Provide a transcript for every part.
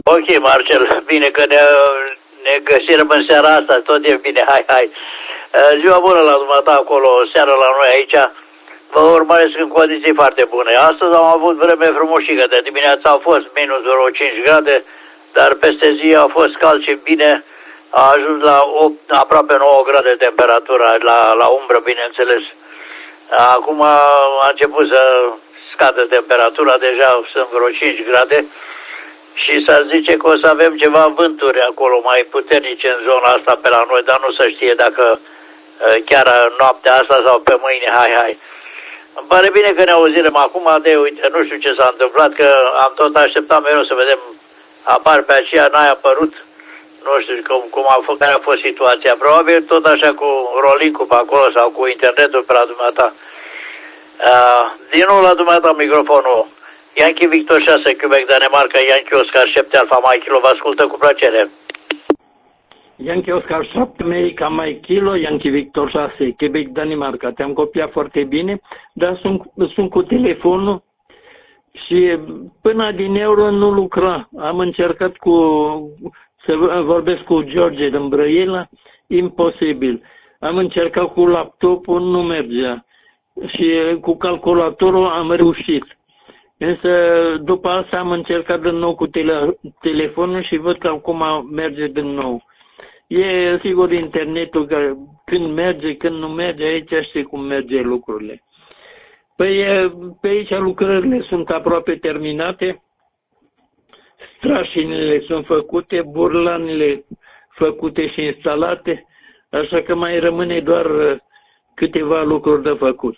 Ok, Marcel, bine că ne găsim în seara asta, tot e bine, hai. Ziua bună la dumneata acolo, seara la noi aici, vă urmăresc în condiții foarte bune. Astăzi am avut vreme frumoșică, de dimineața a fost minus vreo 5 grade, dar peste zi a fost cald și bine, a ajuns la 8, aproape 9 grade temperatura, la umbră, bineînțeles. Acum a început să scadă temperatura, deja sunt vreo 5 grade. Și s-ar zice că o să avem ceva vânturi acolo mai puternice în zona asta pe la noi, dar nu se știe dacă chiar noaptea asta sau pe mâine, hai. Îmi pare bine că ne auzim acum uite, nu știu ce s-a întâmplat, că am tot așteptat mereu să vedem, apar pe aceea, n-ai apărut, nu știu care a fost situația, probabil tot așa cu rolling-ul pe acolo sau cu internetul pe la dumneata. Din nou la dumneata microfonul. Yankee Victor 6, Quebec, Danemarca, Yankee Oscar 7, Alfa Mike Kilo, vă ascultă cu plăcere. Yankee Oscar 7, America Mike Kilo, Yankee Victor 6, Quebec, Danemarca. Te-am copiat foarte bine, dar sunt cu telefonul și până adineauri nu lucra. Am încercat să vorbesc cu George din Brăila, imposibil. Am încercat cu laptopul, nu mergea. Și cu calculatorul am reușit. Însă după asta am încercat din nou cu telefonul și văd că acum merge din nou. E sigur internetul că când merge, când nu merge, aici știi cum merge lucrurile. Păi pe aici lucrările sunt aproape terminate, strașinile sunt făcute, burlanele făcute și instalate, așa că mai rămâne doar câteva lucruri de făcut.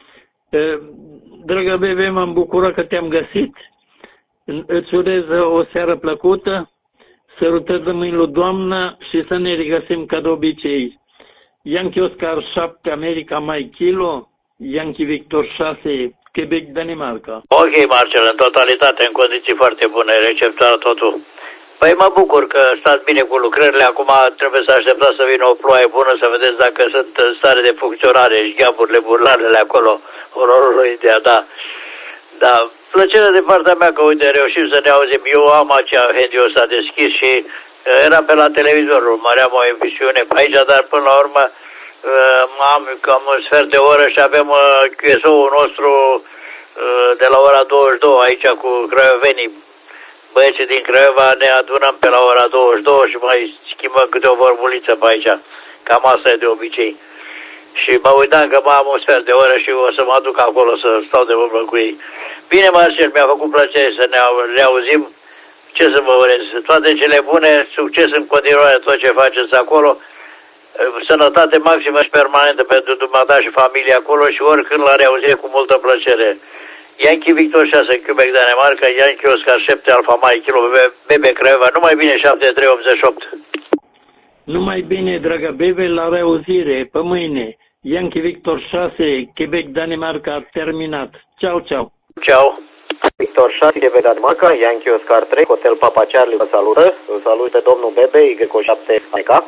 Dragă bebe, m-am bucurat că te-am găsit. Îți urez o seară plăcută, sărutări de mâini lui Doamna și să ne regăsim ca de obicei. Yankee Oscar 7, America Mike Kilo, Yankee Victor 6, Quebec, Danemarca. Ok, Marcel, în totalitate, în condiții foarte bune, receptat totul. Păi mă bucur că stați bine cu lucrările, acum trebuie să așteptați să vină o ploaie bună, să vedeți dacă sunt în stare de funcționare, șgheapurile, burlanele acolo, ideea, da. Plăcerea de partea mea că, uite, reușim să ne auzim. Eu am acea radio s-a deschis și era pe la televizor, urmăream o emisiune pe aici, dar până la urmă am cam un sfert de oră și avem QSO-ul nostru de la ora 22 aici cu craioveni. Băieții din Craiova ne adunăm pe la ora 22 și mai schimbăm câte o vorbuliță pe aici. Cam asta e de obicei. Și mă uitam că mai am un sfert de oră și o să mă duc acolo să stau de vorbă cu ei. Bine, Marcel, mi-a făcut plăcere să ne reauzim. Ce să vă urez? Toate cele bune, succes în continuare tot ce faceți acolo. Sănătate maximă și permanentă pentru dumneata și familia acolo și oricând la reauzire cu multă plăcere. Yankee Victor 6, Quebec, Danemarca, Yankee Oscar 7, Alfa Mike Kilo, Bebe Craiova, numai bine 7388. Numai bine, dragă Bebe, la reauzire, pe mâine. Yankee Victor 6, Quebec, Danemarca, terminat. Ciao. Victor 6, Quebec, Danemarca, Yankee Oscar 3, Hotel Papa Charlie, vă salută. Îl salut pe domnul Bebe, Y7, America.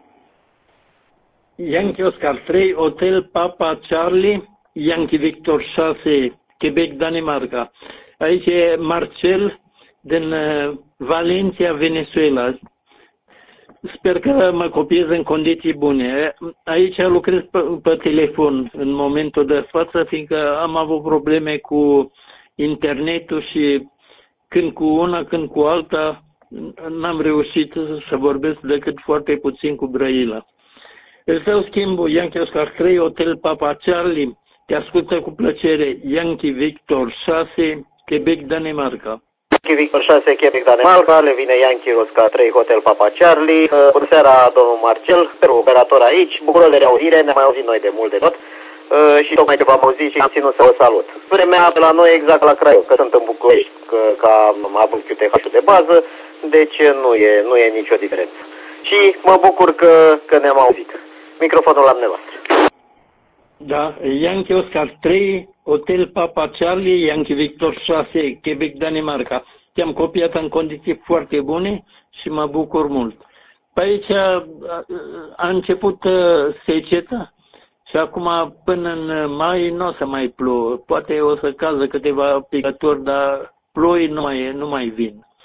Yankee Oscar 3, Hotel Papa Charlie, Yankee Victor 6, Quebec, Danemarca. Aici e Marcel din Valencia, Venezuela. Sper că mă copiez în condiții bune. Aici lucrez pe telefon în momentul de față, fiindcă am avut probleme cu internetul și când cu una, când cu alta, n-am reușit să vorbesc decât foarte puțin cu Brăila. Îl său schimbul Yankee Oscar 3, Hotel Papa Charlie, te ascultă cu plăcere Yankee Victor 6, Quebec, Danemarca. Yankee Victor 6, Quebec, Danemarca, le vine Yankee Oscar 3, Hotel Papa Charlie. Bună seara, domnul Marcel, operator aici, bucură de reauzire, ne-am mai auzit noi de mult de tot. Și tocmai ce v-am auzit și am ținut să vă salut. Vremea de la noi exact la Craiova, că sunt în București, că am avut QTH-ul de bază, deci nu e nicio diferență. Și mă bucur că ne-am auzit. Microfonul la dumneavoastră. Da, Yankee Oscar 3, Hotel Papa Charlie, Yankee Victor 6, Quebec, Danemarca. Te-am copiat în condiții foarte bune și mă bucur mult. Pe aici a început seceta și acum până în mai nu o să mai plouă. Poate o să cază câteva picături, dar ploi nu mai vin.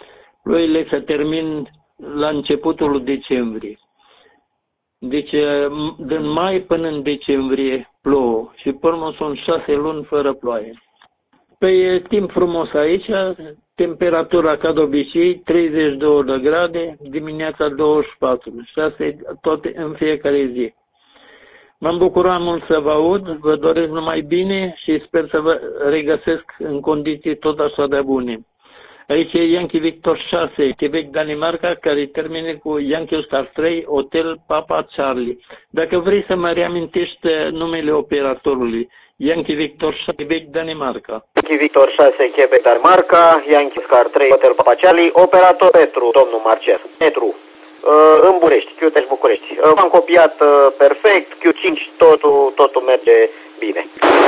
ploile se termin la începutul decembrie. Deci, din mai până în decembrie plouă și pe urmă sunt 6 luni fără ploaie. Păi e timp frumos aici, temperatura ca de obicei 32 de grade, dimineața 24, 6 tot în fiecare zi. M-am bucurat mult să vă aud, vă doresc numai bine și sper să vă regăsesc în condiții tot așa de bune. Aici e Yankee Victor 6, Quebec, Danemarca, care termine cu Yankee Oscar 3, Hotel Papa Charlie. Dacă vrei să mă reamintești numele operatorului, Yankee Victor 6, Quebec, Danemarca. Yankee Victor 6, Quebec, Danemarca, Yankee Oscar 3, Hotel Papa Charlie, operator Petru, domnul Marcel. Petru, în București, Q3 București. Am copiat perfect, Q5, totul merge bine.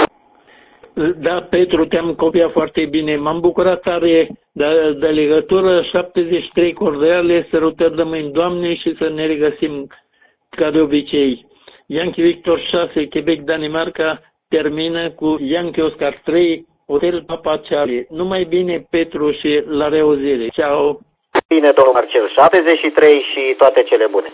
Da, Petru, te-am copiat foarte bine. M-am bucurat tare de legătură, 73 cordiale, sărutări de mâini, Doamne, și să ne regăsim ca de obicei. Yankee Victor 6, Quebec, Danemarca, termină cu Yankee Oscar 3, Hotel Papa Charlie. Numai bine, Petru, și la reauzire. Ciao! Bine, domnul Marcel, 73 și toate cele bune.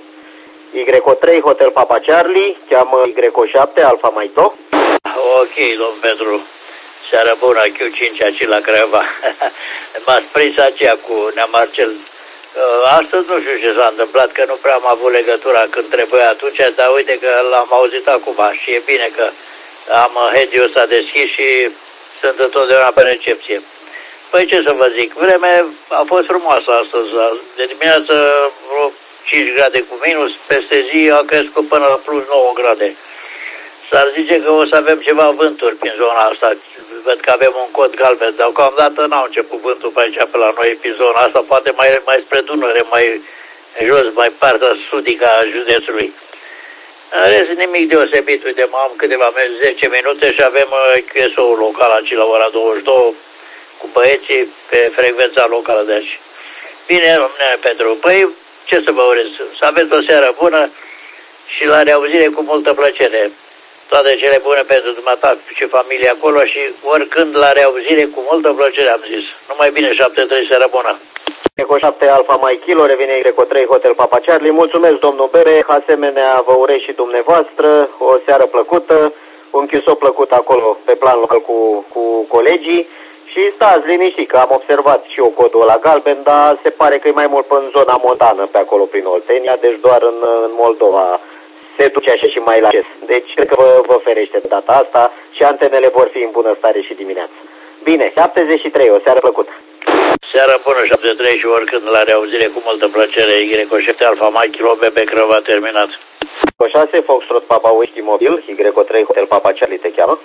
Y3, Hotel Papa Charlie, cheamă Y7, Alfa Maito. Ok, domn Petru. Seara bună, Q5 aici la Craiova. M-ați prins aceea cu Nea Marcel. Astăzi nu știu ce s-a întâmplat, că nu prea am avut legătura când trebuia atunci, dar uite că l-am auzit acum și e bine că am head-ul ăsta deschis și sunt întotdeauna pe recepție. Păi ce să vă zic, vremea a fost frumoasă astăzi. De dimineață vreo 5 grade cu minus, peste zi a crescut până la plus 9 grade. S-ar zice că o să avem ceva vânturi prin zona asta. Văd că avem un cod galben, dar deocamdată n-au început vântul pe aici, pe la noi, pe zona asta, poate mai spre Dunăre, mai jos, mai partea sudică a județului. În rest, nimic deosebit. Uite, am câteva 10 minute și avem QSO-ul local aici la ora 22 cu băieții pe frecvența locală de aici. Bine, domnule Petru, păi ce să vă urez? Să aveți o seară bună și la reauzire cu multă plăcere. Toate cele bune pentru dumneata și familia acolo și oricând la reauzire cu multă plăcere, am zis. Numai bine, 7-3, seara bună. Eco 7 Alfa Mai Kilo, revine Eco 3 Hotel Papa Charlie. Mulțumesc, domnul Bere, asemenea vă urez și dumneavoastră o seară plăcută, un QSO plăcut acolo pe plan local cu colegii și stați liniștit, că am observat și eu codul ăla galben, dar se pare că e mai mult în zona montană pe acolo prin Oltenia, deci doar în Moldova se duce așa și mai la acces. Deci cred că vă ferește de data asta și antenele vor fi în bună stare și dimineața. Bine, 73, o seară plăcută. Seara bună, 73 și oricând la reauzire cu multă plăcere, Y7 Alfa Mai Kilo, Bebe Crăva terminat. Y6 Foxtrot Papa Whisky Mobil, Y3 Hotel Papa Charlie te cheamă.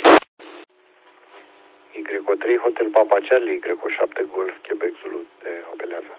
Y3 Hotel Papa Charlie, Y7 Golf Quebec Zulu te apelează.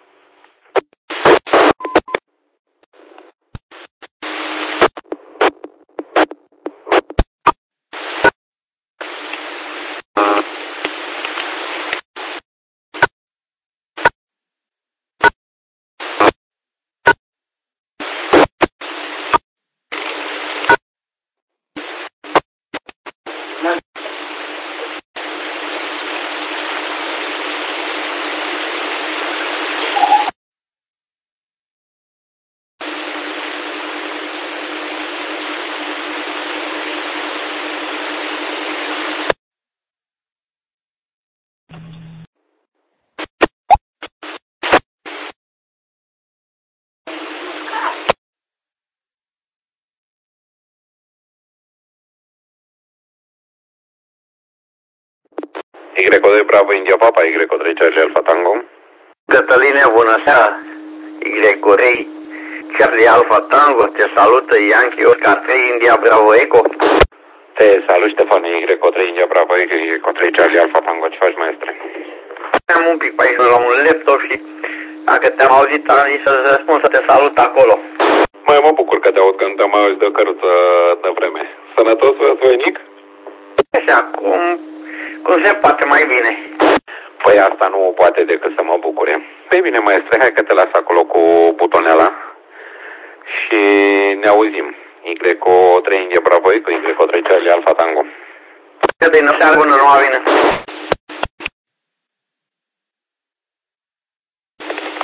Y2 Bravo India Papa, Y3 Charlie Alpha Tango. Cătăline, bună seara! Y3 Charlie Alpha Tango, te salută Yankee Oscar 3 India Bravo Eco. Te salut, Ștefan, Y3 India Bravo Eco, Y3 Charlie Alpha Tango, ce faci, maestre? Am un pic pe aici la un laptop și dacă te-am auzit, am zis să-ți răspund să te salut acolo. Mai mă bucur că te aud când te-am auzit de o căruță de vreme. Sănătos, voinic? Așa, cum se poate mai bine. Păi asta nu poate decât să mă bucure. Păi bine, maestre, hai că te las acolo cu butonela și ne auzim. Y3 India Bravo Eco, Y3 Charlie Alpha Tango. Bine, o seară bună, noua vină.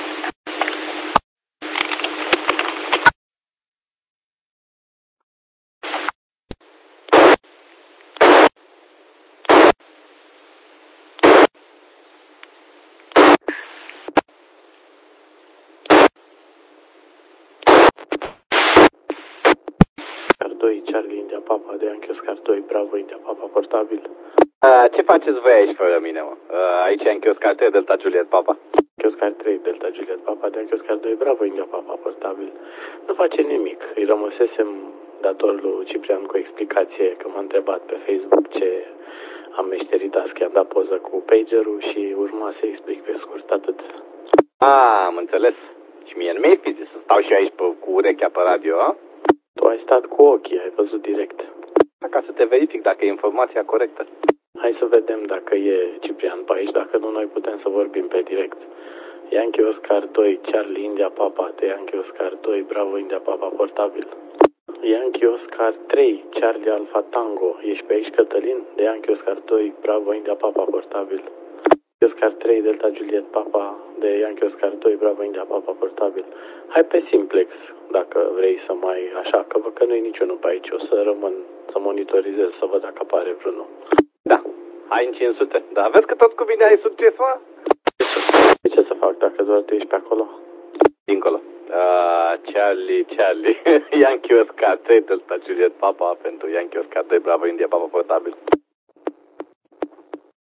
2, Charlie India Papa de Yankee Oscar 2, Bravo India Papa portabil. Ce faceți voi aici fără mine, mă? Aici e Yankee Oscar 3, Delta Juliet Papa. Yankee Oscar 3, Delta Juliet Papa de Yankee Oscar 2, Bravo India Papa portabil. Nu face nimic. Îi rămăsesem dator lui Ciprian cu explicație că m-a întrebat pe Facebook ce am meșterit azi, i-am dat poză cu pagerul și urma să explic pe scurt atât. Am înțeles. Și mie nu mi-ai fi zis să stau și aici cu urechea pe radio, a? Tu ai stat cu ochii, ai văzut direct. Ca să te verific dacă e informația corectă. Hai să vedem dacă e Ciprian pe aici, dacă nu, noi putem să vorbim pe direct. Yankee Oscar 2, Charlie India Papa de Yankee Oscar 2, Bravo India Papa portabil. Yankee Oscar 3, Charlie Alpha Tango, ești pe aici, Cătălin? De Yankee Oscar 2, Bravo India Papa portabil. Oscar 3, Delta Juliet Papa de Yankee Oscar 2, Bravo India Papa portabil. Hai pe simplex, dacă vrei să mai așa, că văd că nu e niciunul pe aici. O să rămân să monitorizez, să văd dacă apare vreunul. Da, hai în 500. Dar vezi că tot cu mine ai succes, mă? Ce să fac dacă doar tu ești pe acolo? Dincolo. Charlie, Yankee Oscar 3, Delta Juliet Papa pentru Yankee Oscar 2, Bravo India Papa portabil.